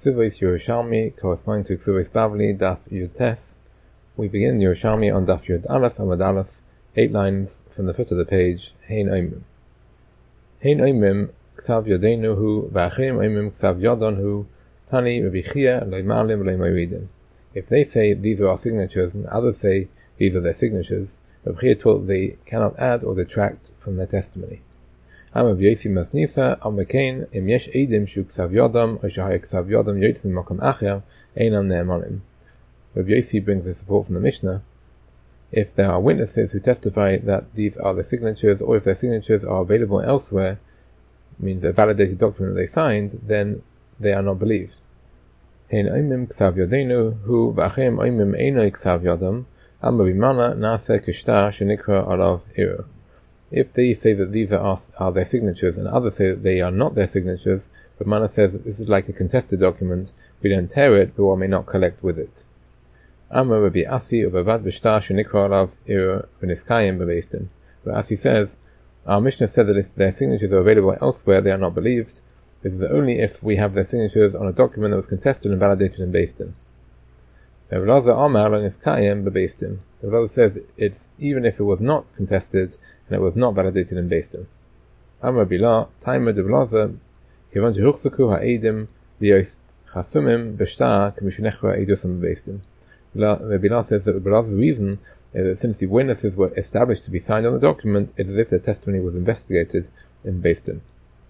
Ksuvos Yerushalmi, corresponding to Ksuvos Bavli, Daf Yud Tes. We begin Yerushalmi on Daf Yud Aleph, Amud Aleph, 8 lines from the foot of the page. Hein Oimim. Hein Oimim, Ksav Yodenu Hu, V'achim Oimim, Ksav Yodon Hu, Tani, Rabbi Chia, Lo Ma'alim, Lo Ma'iridim. If they say these are our signatures, and others say these are their signatures, Rabbi Chia taught they cannot add or detract from their testimony. Rabbi Yossi Masnisa, Amakain, Im Yesh Eidim Shu Ksav Yodam, O Shahaya Ksav Yodam Yotzim Makam Acher, Einam Ne'emanim. Rabbi Yossi brings the support from the Mishnah. If there are witnesses who testify that these are their signatures, or if their signatures are available elsewhere, means a validated document that they signed, then they are not believed. Hein Oimim Ksav Yodenu Hu, V'achim Oimim Eino Ksav Yodam, Am B'Rimana Na'aseh Kishtar Shenikra Alav Iru. If they say that these are their signatures, and others say that they are not their signatures, but Mana says that this is like a contested document, we don't tear it, but one may not collect with it. Amar Rabbi Asi Ubavad V'Shtar Shenikra Alav Iru V'Niskayim B'Beistin. But Asi says, our Mishnah said that if their signatures are available elsewhere, they are not believed. This is only if we have their signatures on a document that was contested and validated in Beistin. Rabbi Elazar Amar Niskayim B'Beistin. Rabbi Elazar says it's even if it was not contested and it was not validated in Beistin. Amar Bila, Taimah de Elazar, Kivan Jehuchzaku Ha'edim V'Yos Chasumim B'Shtar K'Mishnechra Eidusam B'Beistin. Rabbi Bila says that Rabbi Elazar's reason is that since the witnesses were established to be signed on the document, it is as if their testimony was investigated in Beistin.